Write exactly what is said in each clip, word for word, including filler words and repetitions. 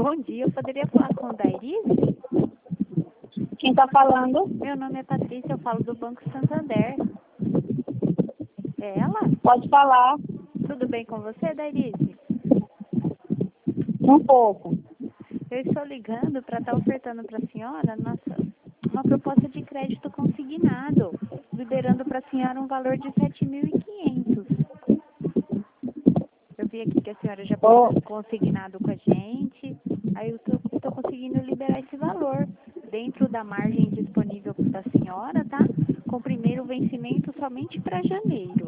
Bom dia, eu poderia falar com o Dairise? Quem está falando? Meu nome é Patrícia, eu falo do Banco Santander. É ela? Pode falar. Tudo bem com você, Dairise? Um pouco. Eu estou ligando para estar ofertando para a senhora nossa, uma proposta de crédito consignado, liberando para a senhora um valor de sete mil e quinhentos. Eu vi aqui que a senhora já Oh. pôs consignado com a gente, aí eu estou conseguindo liberar esse valor dentro da margem disponível da senhora, tá? Com o primeiro vencimento somente para janeiro.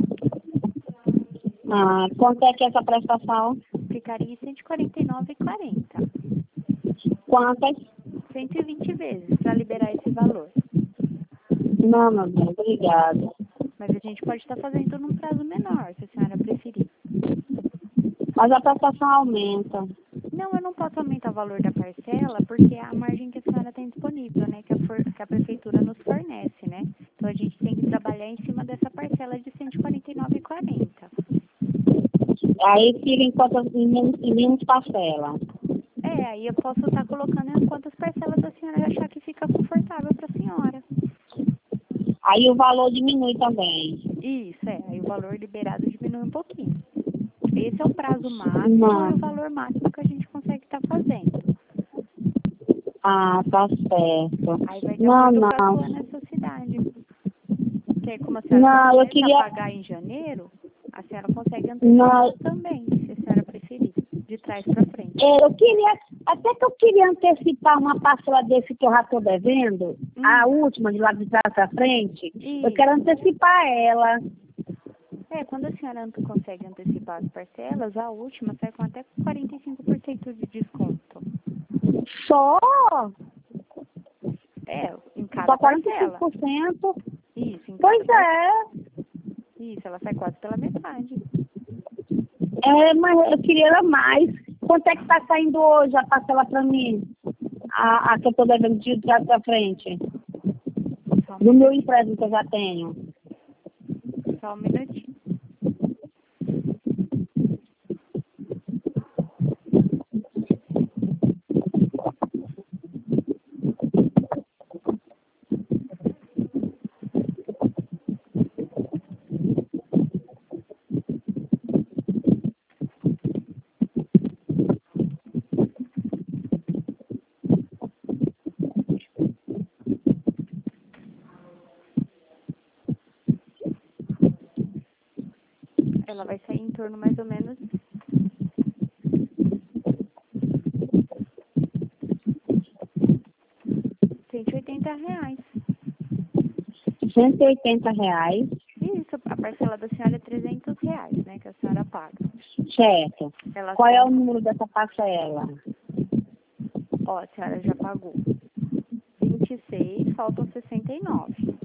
Ah, quanto é que é essa prestação? Ficaria em cento e quarenta e nove reais e quarenta centavos. Quantas? cento e vinte vezes para liberar esse valor. Não, meu bem, obrigada. Mas a gente pode estar fazendo num prazo menor, se a senhora preferir. Mas a prestação aumenta. Não, eu não posso aumentar o valor da parcela, porque é a margem que a senhora tem disponível, né? Que a, for, que a prefeitura nos fornece, né? Então a gente tem que trabalhar em cima dessa parcela de cento e quarenta e nove reais e quarenta centavos. Aí fica em, quantas, em, menos, em menos parcela. É, aí eu posso estar colocando em quantas parcelas a senhora achar que fica confortável para a senhora. Aí o valor diminui também. Isso, é. Aí o valor liberado diminui um pouquinho. Esse é o prazo máximo Não. e o valor máximo que a gente consegue estar fazendo. Ah, tá certo. Aí vai de Não, acordo com a não. sua necessidade. Porque como a senhora Não, eu começa queria... a pagar em janeiro, a senhora consegue antecipar Não, também, se a senhora preferir, de trás para frente. é, eu queria... Até que eu queria antecipar uma parcela desse que eu já estou devendo, Hum. a última, de lá de trás para frente. Isso. Eu quero antecipar ela. É, quando a senhora ante- consegue antecipar as parcelas, a última sai com até quarenta e cinco por cento de desconto. Só? É, em cada Só quarenta e cinco parcela. por cento? Isso, em cada Pois parcela. é. Isso, ela sai quase pela metade. É, mas eu queria ela mais. Quanto é que está saindo hoje a parcela para mim? A, a que eu estou devendo de trás para frente? Só um, Do meu empréstimo que eu já tenho. só um minutinho. Ela vai sair em torno mais ou menos cento e oitenta reais. cento e oitenta reais. Isso, a parcela da senhora é trezentos reais, né, que a senhora paga. Certo. Ela Qual é o soma- número dessa parcela? Ó, a senhora já pagou vinte e seis, faltam sessenta e nove.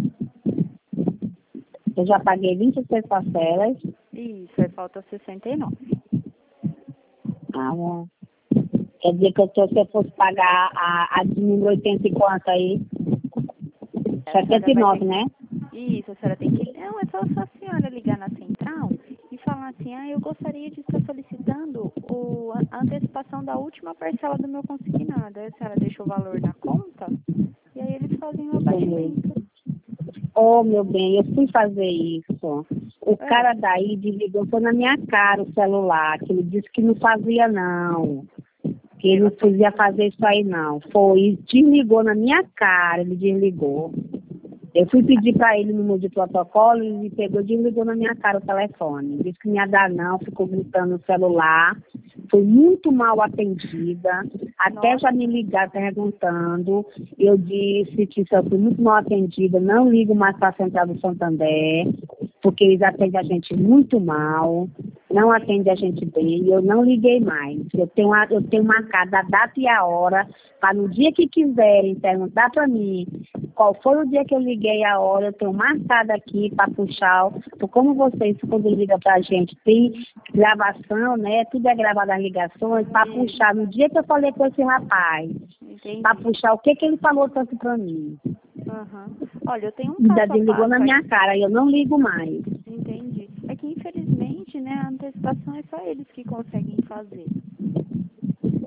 Eu já paguei vinte e seis parcelas. Isso, aí falta sessenta e nove. Ah, bom. Quer dizer que eu tô, se eu fosse pagar a, a de número oitenta e quanto aí? A senhora setenta e vai nove, ter né? Isso, a senhora tem que... Não, é só só a senhora ligar na central e falar assim, ah, eu gostaria de estar solicitando o, a antecipação da última parcela do meu consignado. Aí a senhora deixa o valor na conta e aí eles fazem o abatimento. Oh, meu bem, eu fui fazer isso. O É. cara daí desligou, foi na minha cara o celular, que ele disse que não fazia não. Que ele não podia fazer isso aí não. Foi, desligou na minha cara, ele desligou. Eu fui pedir para ele o número de protocolo, ele pegou e desligou na minha cara o telefone. Disse que não ia dar não, ficou gritando no celular. Fui muito mal atendida, até Nossa. já me ligar perguntando. Eu disse que se eu fui muito mal atendida, não ligo mais para a Central do Santander, porque eles atendem a gente muito mal, não atendem a gente bem, e eu não liguei mais. Eu tenho, a, eu tenho marcado a data e a hora, para no dia que quiserem perguntar para mim qual foi o dia que eu liguei a hora, eu tenho marcado aqui para puxar, porque como vocês, quando ligam para a gente, tem gravação, né? Tudo é gravado as ligações, para puxar no dia que eu falei com esse rapaz, para puxar o que, que ele falou tanto para mim. Uhum. Olha, eu tenho um Ainda passo a desligou passo na minha aqui. cara, e eu não ligo mais. Entendi. É que infelizmente, né, a antecipação é só eles que conseguem fazer.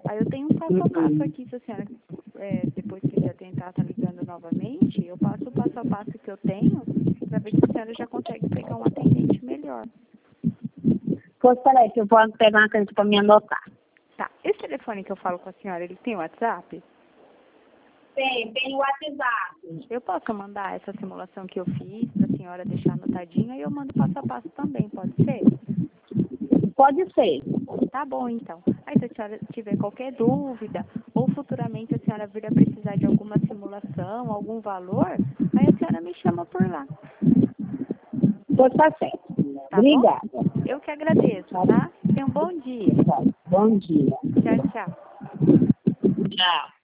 Aí eu tenho um passo a passo aqui, se a senhora, é, depois que já tentar estar ligando novamente, eu passo o passo a passo que eu tenho, para ver se a senhora já consegue pegar um atendente melhor. Pois, peraí, que eu vou pegar uma caneta para me anotar. Tá, esse telefone que eu falo com a senhora, ele tem WhatsApp? Tem, tem o WhatsApp. Eu posso mandar essa simulação que eu fiz para a senhora deixar anotadinha e eu mando passo a passo também, pode ser? Pode ser. Tá bom, então. Aí se a senhora tiver qualquer dúvida ou futuramente a senhora vir a precisar de alguma simulação, algum valor, aí a senhora me chama por lá. Pois tá certo. Tá Obrigada. bom? Eu que agradeço, tá? Tenha um bom dia. Bom dia. Tchau, tchau. Tchau.